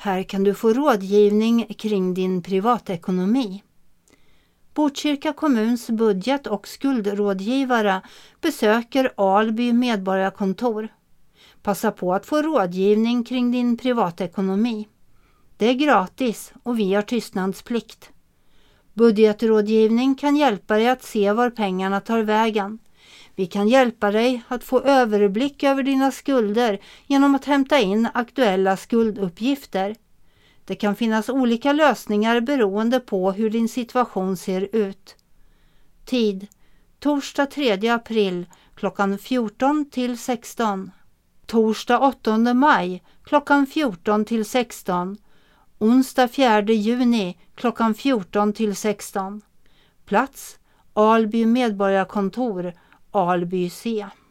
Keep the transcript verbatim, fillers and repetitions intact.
Här kan du få rådgivning kring din privatekonomi. Botkyrka kommuns budget- och skuldrådgivare besöker Alby medborgarkontor. Passa på att få rådgivning kring din privatekonomi. Det är gratis och vi har tystnadsplikt. Budgetrådgivning kan hjälpa dig att se var pengarna tar vägen. Vi kan hjälpa dig att få överblick över dina skulder genom att hämta in aktuella skulduppgifter. Det kan finnas olika lösningar beroende på hur din situation ser ut. Tid: torsdag tredje april klockan fjorton till sexton. Torsdag åttonde maj klockan fjorton till sexton. Onsdag fjärde juni klockan fjorton till sexton. Plats: Alby medborgarkontor, Alby C.